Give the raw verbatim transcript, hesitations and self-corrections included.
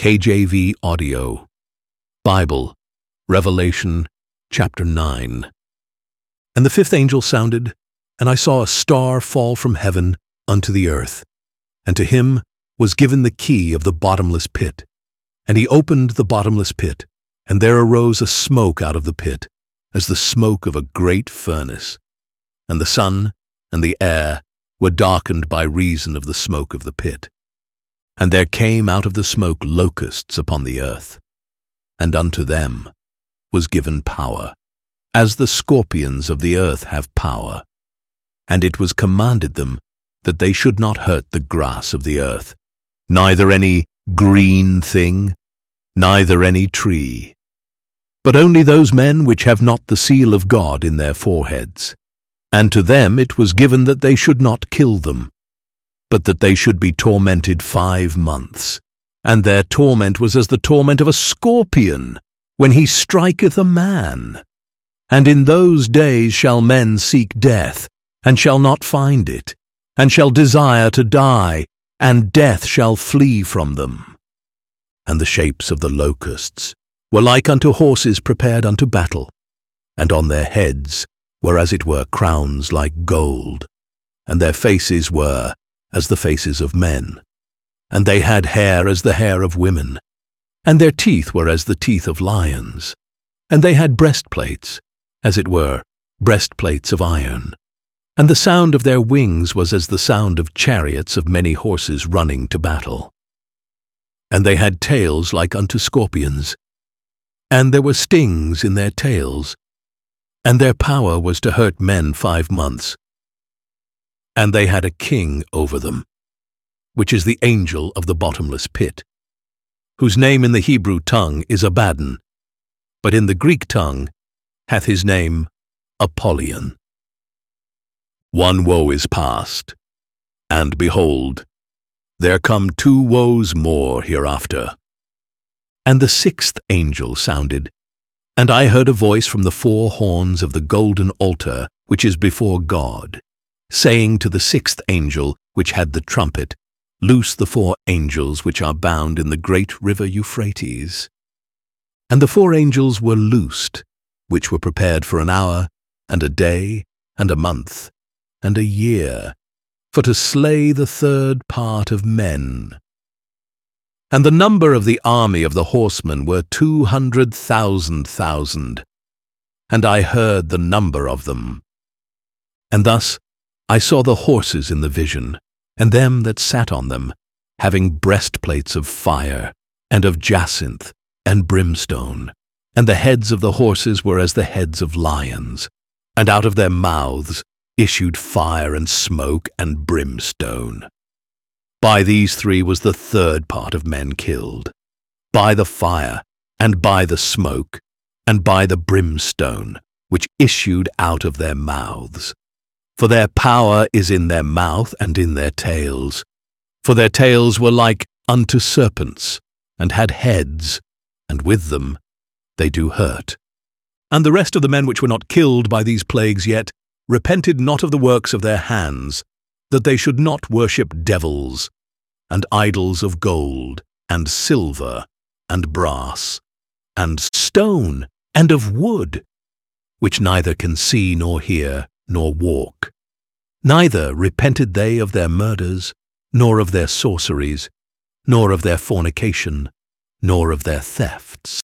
K J V Audio, Bible, Revelation, chapter nine. And the fifth angel sounded, and I saw a star fall from heaven unto the earth, and to him was given the key of the bottomless pit. And he opened the bottomless pit, and there arose a smoke out of the pit, as the smoke of a great furnace. And the sun and the air were darkened by reason of the smoke of the pit. And there came out of the smoke locusts upon the earth, and unto them was given power, as the scorpions of the earth have power. And it was commanded them that they should not hurt the grass of the earth, neither any green thing, neither any tree, but only those men which have not the seal of God in their foreheads. And to them it was given that they should not kill them, but that they should be tormented five months. And their torment was as the torment of a scorpion, when he striketh a man. And in those days shall men seek death, and shall not find it, and shall desire to die, and death shall flee from them. And the shapes of the locusts were like unto horses prepared unto battle, and on their heads were as it were crowns like gold, and their faces were as the faces of men, and they had hair as the hair of women, and their teeth were as the teeth of lions, and they had breastplates, as it were breastplates of iron, and the sound of their wings was as the sound of chariots of many horses running to battle. And they had tails like unto scorpions, and there were stings in their tails, and their power was to hurt men five months. And they had a king over them, which is the angel of the bottomless pit, whose name in the Hebrew tongue is Abaddon, but in the Greek tongue hath his name Apollyon. One woe is past, and behold, there come two woes more hereafter. And the sixth angel sounded, and I heard a voice from the four horns of the golden altar which is before God, saying to the sixth angel which had the trumpet, Loose the four angels which are bound in the great river Euphrates. And the four angels were loosed, which were prepared for an hour, and a day, and a month, and a year, for to slay the third part of men. And the number of the army of the horsemen were two hundred thousand thousand, and I heard the number of them. And thus I saw the horses in the vision, and them that sat on them, having breastplates of fire, and of jacinth, and brimstone, and the heads of the horses were as the heads of lions, and out of their mouths issued fire and smoke and brimstone. By these three was the third part of men killed, by the fire, and by the smoke, and by the brimstone, which issued out of their mouths. For their power is in their mouth and in their tails. For their tails were like unto serpents, and had heads, and with them they do hurt. And the rest of the men which were not killed by these plagues yet repented not of the works of their hands, that they should not worship devils, and idols of gold, and silver, and brass, and stone, and of wood, which neither can see nor hear, nor walk. Neither repented they of their murders, nor of their sorceries, nor of their fornication, nor of their thefts.